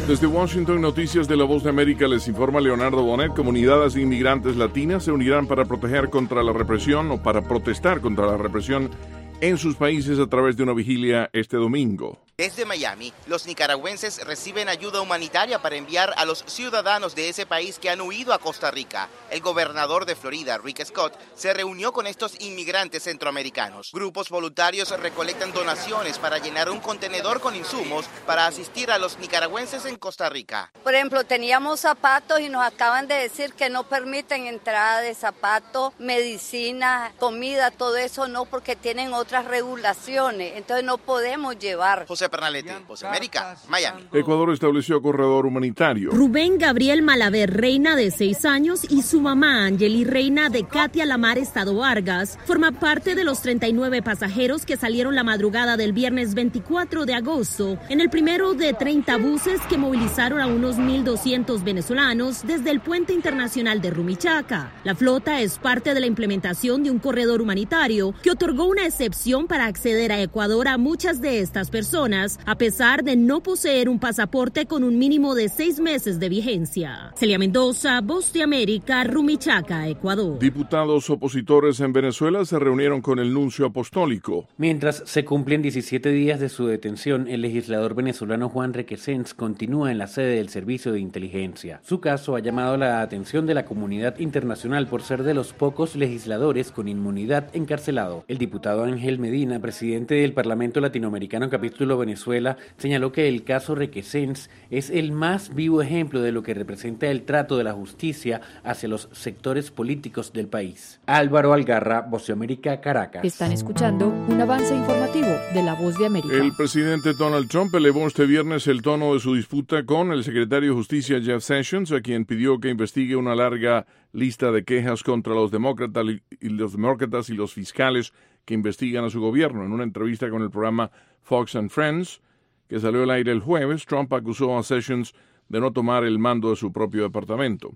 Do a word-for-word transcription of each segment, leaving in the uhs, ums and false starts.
Desde Washington, Noticias de la Voz de América, les informa Leonardo Bonet. Comunidades de inmigrantes latinas se unirán para proteger contra la represión o para protestar contra la represión en sus países a través de una vigilia este domingo. Desde Miami, los nicaragüenses reciben ayuda humanitaria para enviar a los ciudadanos de ese país que han huido a Costa Rica. El gobernador de Florida, Rick Scott, se reunió con estos inmigrantes centroamericanos. Grupos voluntarios recolectan donaciones para llenar un contenedor con insumos para asistir a los nicaragüenses en Costa Rica. Por ejemplo, teníamos zapatos y nos acaban de decir que no permiten entrada de zapatos, medicina, comida, todo eso no, porque tienen otras regulaciones. Entonces no podemos llevar. José Pernalete, Voz América, Miami. Ecuador estableció corredor humanitario. Rubén Gabriel Malaver Reina, de seis años, y su mamá Angeli Reina, de Katia Lamar Estado Vargas, forma parte de los treinta y nueve pasajeros que salieron la madrugada del viernes veinticuatro de agosto en el primero de treinta buses que movilizaron a unos mil doscientos venezolanos desde el puente internacional de Rumichaca. La flota es parte de la implementación de un corredor humanitario que otorgó una excepción para acceder a Ecuador a muchas de estas personas, a pesar de no poseer un pasaporte con un mínimo de seis meses de vigencia. Celia Mendoza, Voz de América, Rumichaca, Ecuador. Diputados opositores en Venezuela se reunieron con el nuncio apostólico. Mientras se cumplen diecisiete días de su detención, el legislador venezolano Juan Requesens continúa en la sede del Servicio de Inteligencia. Su caso ha llamado la atención de la comunidad internacional por ser de los pocos legisladores con inmunidad encarcelado. El diputado Ángel Medina, presidente del Parlamento Latinoamericano Capítulo Venezuela, señaló que el caso Requesens es el más vivo ejemplo de lo que representa el trato de la justicia hacia los sectores políticos del país. Álvaro Algarra, Voz de América, Caracas. Están escuchando un avance informativo de la Voz de América. El presidente Donald Trump elevó este viernes el tono de su disputa con el secretario de Justicia Jeff Sessions, a quien pidió que investigue una larga lista de quejas contra los demócratas y los demócratas y los fiscales que investigan a su gobierno. En una entrevista con el programa Fox and Friends, que salió al aire el jueves, Trump acusó a Sessions de no tomar el mando de su propio departamento.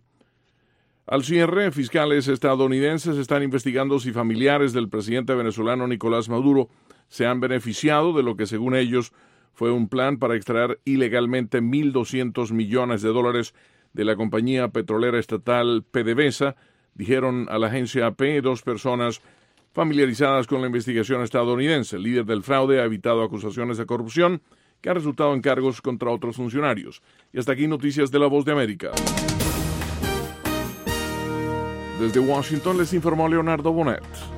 Al cierre, fiscales estadounidenses están investigando si familiares del presidente venezolano Nicolás Maduro se han beneficiado de lo que, según ellos, fue un plan para extraer ilegalmente mil doscientos millones de dólares de la compañía petrolera estatal PDVSA, dijeron a la agencia A P dos personas familiarizadas con la investigación estadounidense. El líder del fraude ha evitado acusaciones de corrupción que han resultado en cargos contra otros funcionarios. Y hasta aquí Noticias de la Voz de América. Desde Washington les informó Leonardo Bonet.